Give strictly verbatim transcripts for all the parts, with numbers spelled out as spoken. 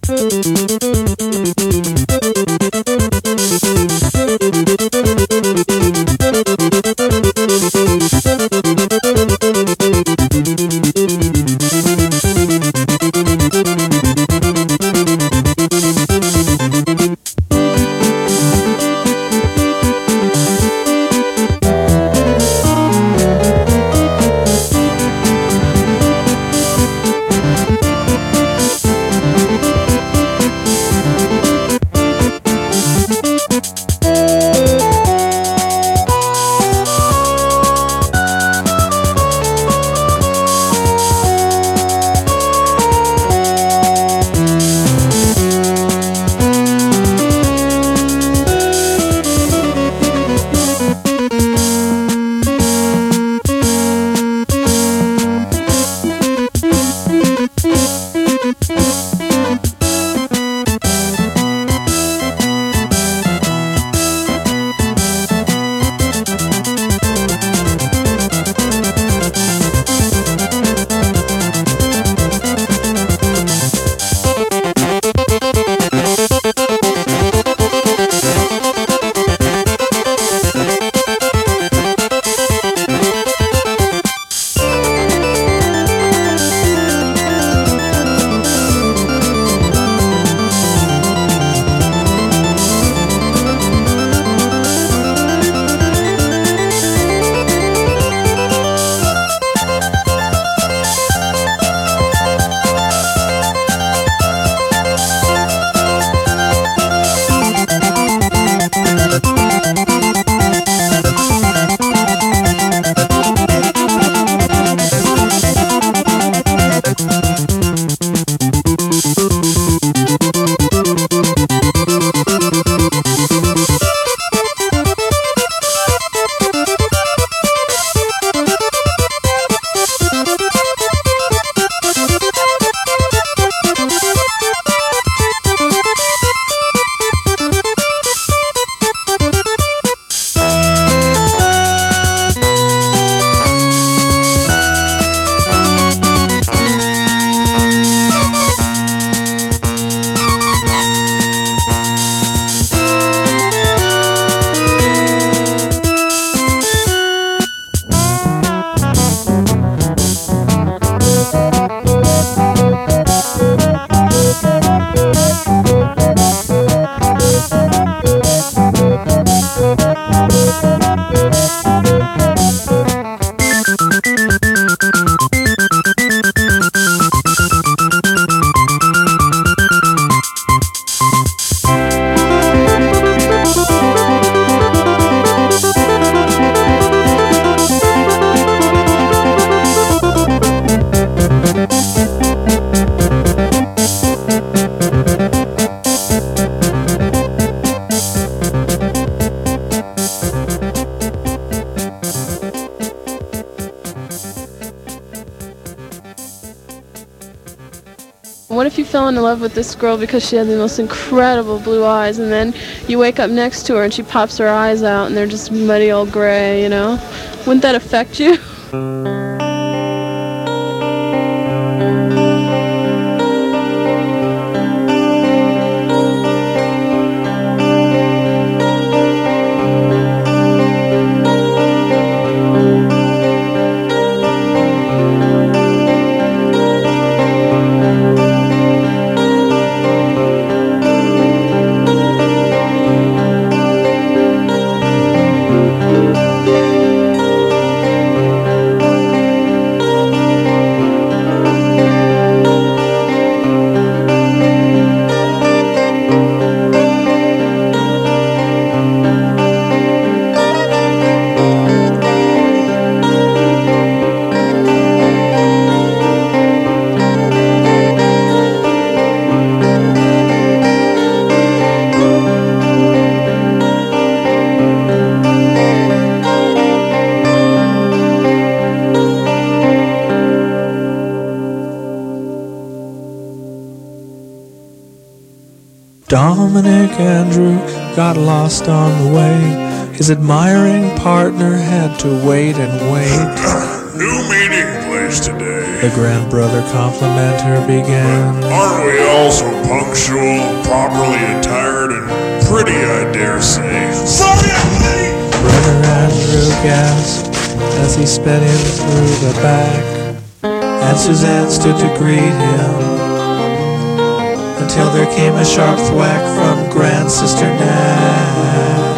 What if you fell in love with this girl because she had the most incredible blue eyes, and then you wake up next to her and she pops her eyes out and they're just muddy old gray, you know? Wouldn't that affect you? Dominic Andrew got lost on the way. His admiring partner had to wait and wait. New meeting. place today. The grand brother complimenter began. Aren't we all so punctual, properly attired, and pretty, I dare say? Sorry, I'm late! Brother Andrew gasped as he sped in through the back, and Suzanne stood to greet him, until there came a sharp thwack from grand sister Nan.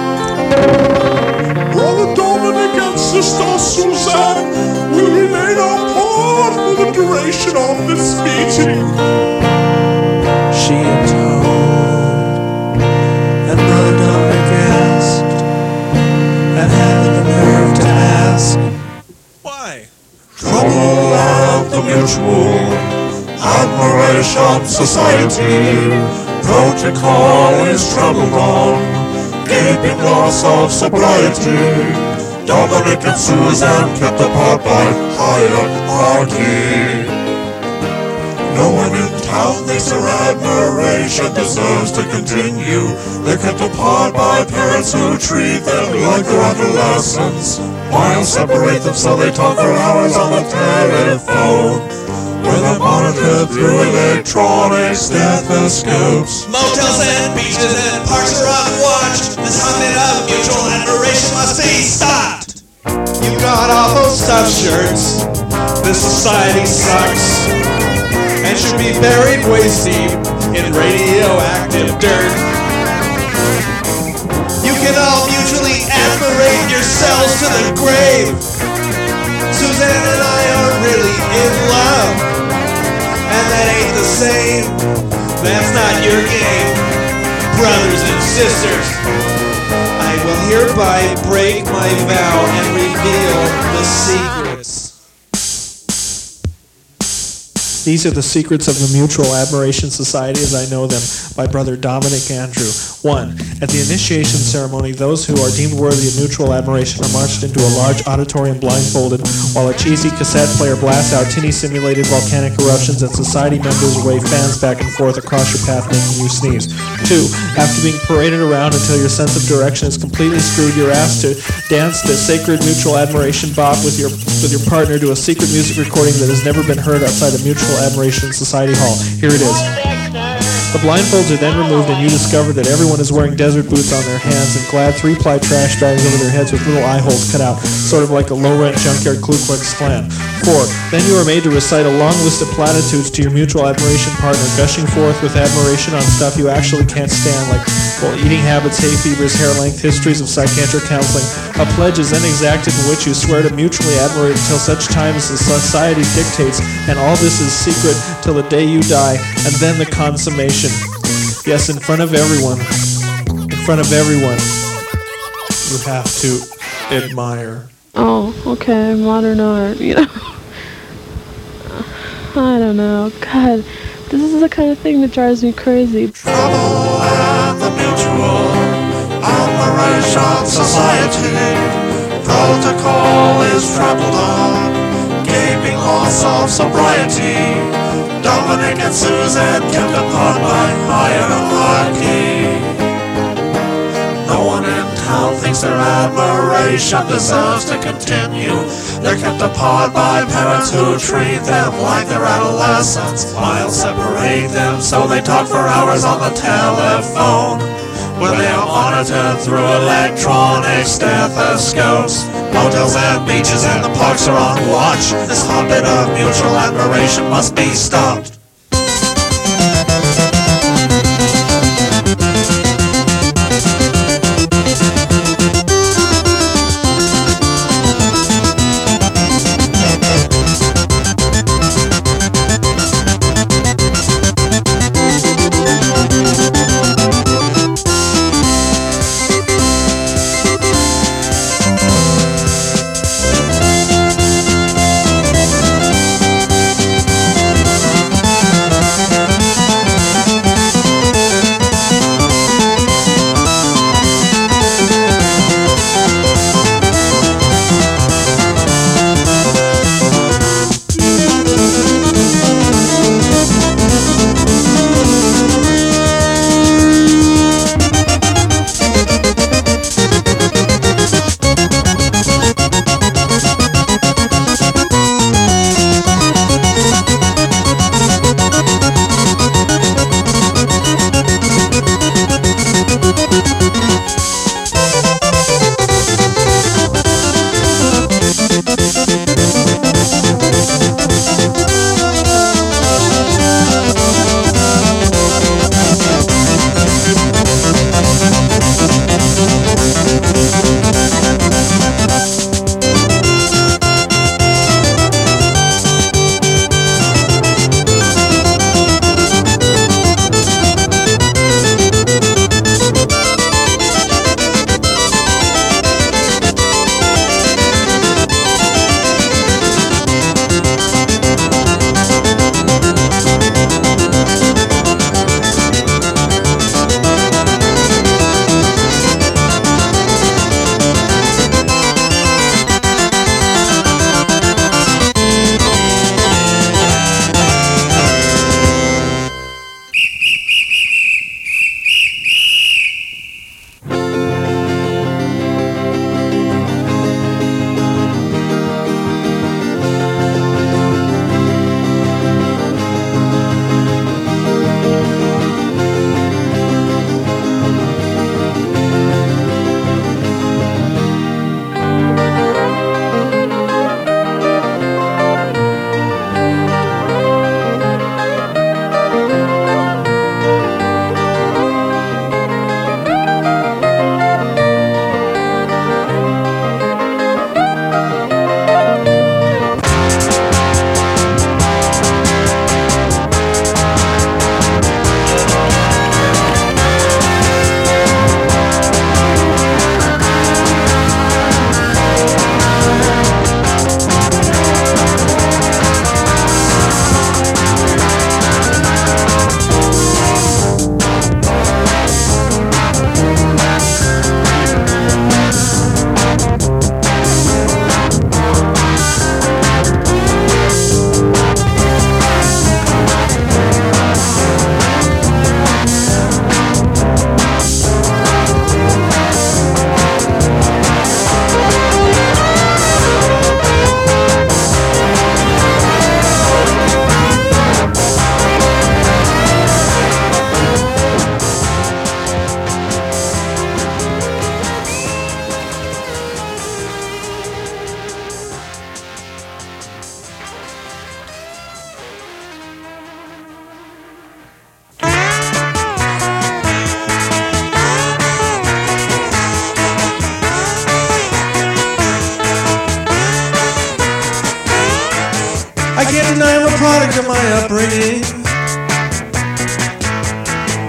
Brother Dominic and sister Suzanne will remain apart for the duration of this meeting. She intoned, and Brother Dominic asked, and having the nerve to ask, why? Trouble at the Mutual Admiration Society. Protocol is troubled on, gaping loss of sobriety. Dominic and Suzanne kept apart by hierarchy. No one in town thinks their admiration deserves to continue. They're kept apart by parents who treat them like their adolescents. Miles separate them so they talk for hours on the telephone, where they're monitored through electronic stethoscopes. Motels and beaches and parks are on watch. This haunted of mutual admiration must be stopped. You got awful stuffed shirts. This society sucks and should be buried waist deep in radioactive dirt. You can all mutually admirate yourselves to the grave. Suzanne and I are really in love, and that ain't the same. That's not your game, brothers and sisters. I will hereby break my vow and reveal the secrets. These are the secrets of the Mutual Admiration Society as I know them, by Brother Dominic Andrew. One. At the initiation ceremony, those who are deemed worthy of mutual admiration are marched into a large auditorium blindfolded, while a cheesy cassette player blasts out tinny-simulated volcanic eruptions and society members wave fans back and forth across your path, making you sneeze. Two. After being paraded around until your sense of direction is completely screwed, you're asked to dance the sacred mutual admiration bop with your with your partner to a secret music recording that has never been heard outside of Mutual Admiration Society Hall. Here it is. The blindfolds are then removed and you discover that everyone is wearing desert boots on their hands and glad three-ply trash bags over their heads with little eye holes cut out, sort of like a low-rent junkyard Ku Klux Klan. Four. Then you are made to recite a long list of platitudes to your mutual admiration partner, gushing forth with admiration on stuff you actually can't stand, like, well, eating habits, hay fevers, hair length, histories of psychiatric counseling. A pledge is then exacted in which you swear to mutually admirate until such time as the society dictates, and all this is secret till the day you die, and then the consummation. Yes, in front of everyone, in front of everyone, you have to admire. Oh, okay, modern art, you know. I don't know. God, this is the kind of thing that drives me crazy. Trouble at the Mutual Admiration Society. Protocol is trampled on, gaping loss of sobriety. Dominic and Suzanne kept apart by hierarchy. No one in town thinks their admiration deserves to continue. They're kept apart by parents who treat them like they're adolescents. Miles separate them so they talk for hours on the telephone, where they are monitored through electronic stethoscopes. Motels and beaches and the parks are on watch. This haunted of mutual admiration must be stopped.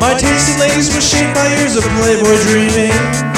My tasty ladies were shaped by years of Playboy dreaming.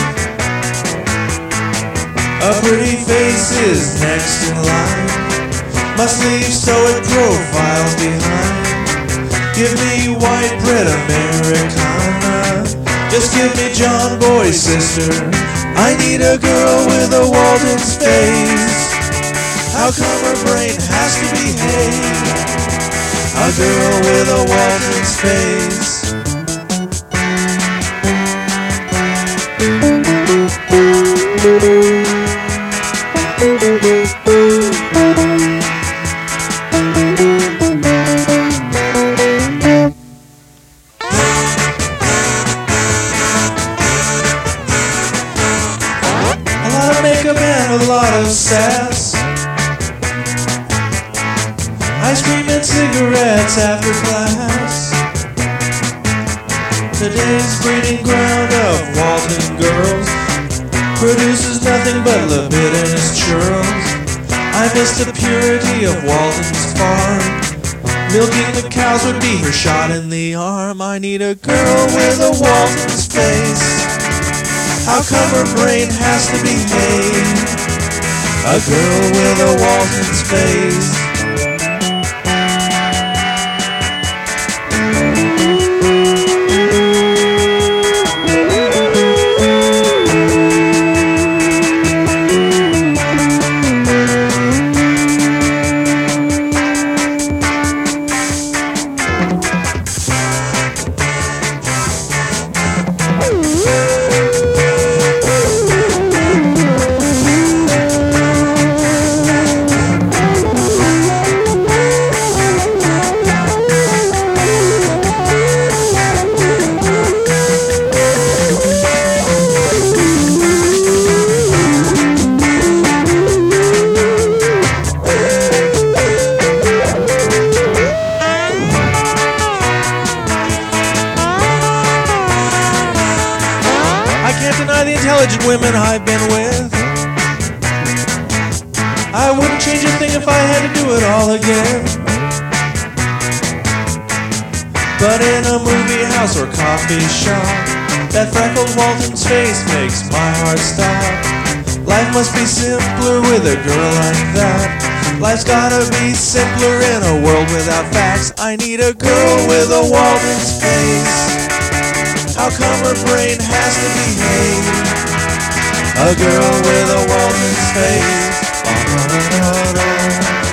A pretty face is next in line. Must leave stoic profiles behind. Give me white bread Americana. Just give me John Boy's sister. I need a girl with a Walden's face. How come her brain has to behave? A girl with a Walden's face. A lot of sass, ice cream and cigarettes after class. Today's breeding ground of Walden girls produces nothing but libidinous churls. I miss the purity of Walden's farm. Milking the cows would be her shot in the arm. I need a girl with a Walden's face. How come her brain has to behave? A girl with a Walden's face. The intelligent women I've been with, I wouldn't change a thing if I had to do it all again. But in a movie house or coffee shop, that freckled Walden's face makes my heart stop. Life must be simpler with a girl like that. Life's gotta be simpler in a world without facts. I need a girl with a Walden's face. How come her brain has to behave? A girl with a Walden's face. Oh, no, no, no, no.